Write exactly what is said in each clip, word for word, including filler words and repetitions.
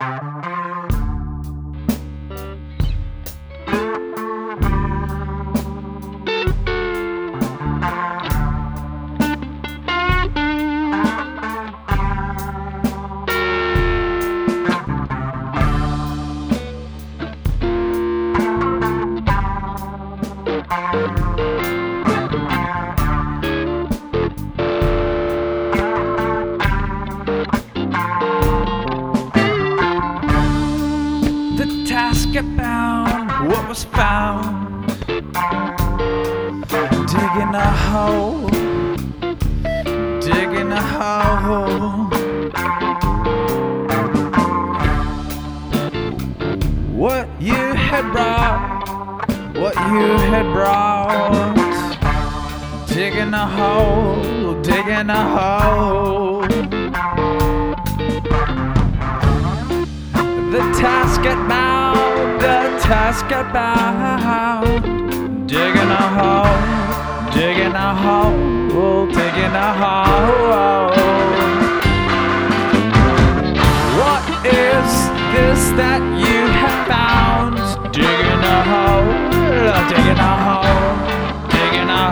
The task about what was found, digging a hole, digging a hole. What you had brought, what you had brought, digging a hole, digging a hole. The task at bound, the task at bound, digging a hole, digging a hole, digging a hole. What is this that you have found? Digging a hole, digging a hole, digging a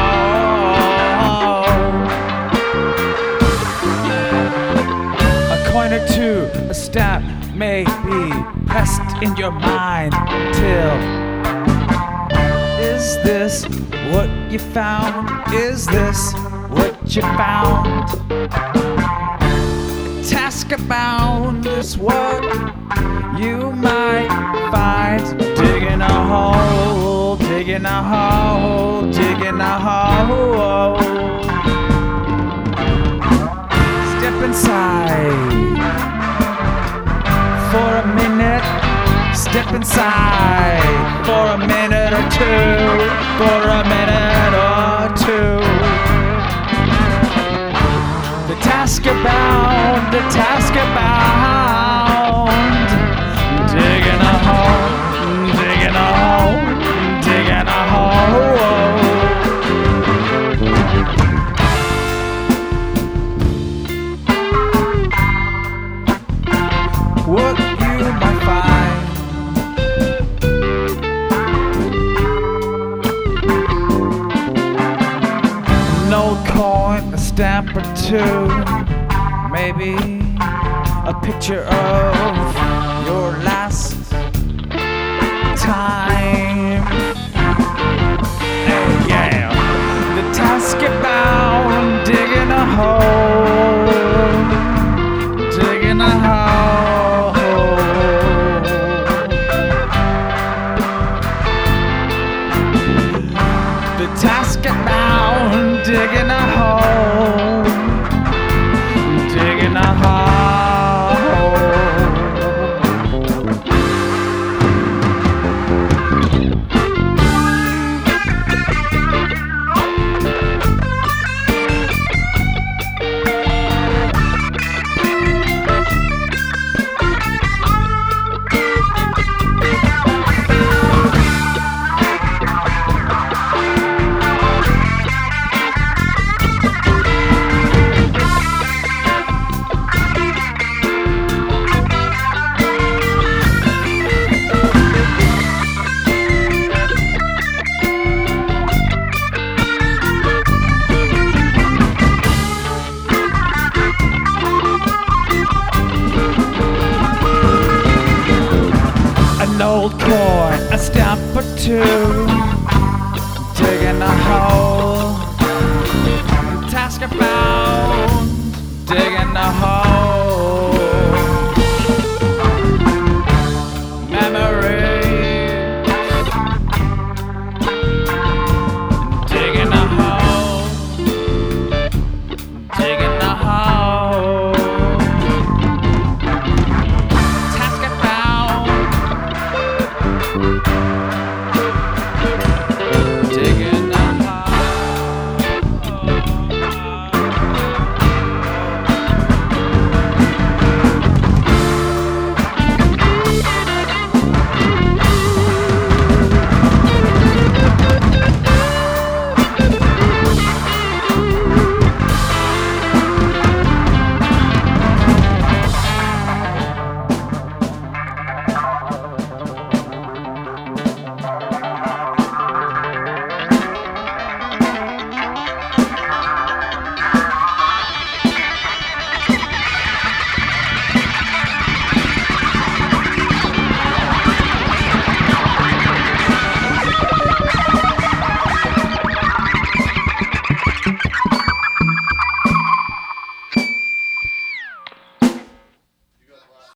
hole. A coin or two, a stamp may be pressed in your mind till. Is this what you found? Is this what you found? Task abound is what you might find. Digging a hole, digging a hole, digging a hole. Step inside for a minute, step inside for a minute or two, for a minute or two. The task abound, the task abound, digging a hole, digging a hole, digging a hole. What you might find, an old coin, a stamp or two, maybe a picture of your last time. Hey, yeah, the task about digging a hole, digging a hole. The task about digging a hole, digging a hole. An old coin, a stamp or two, digging a hole. Task about digging a hole.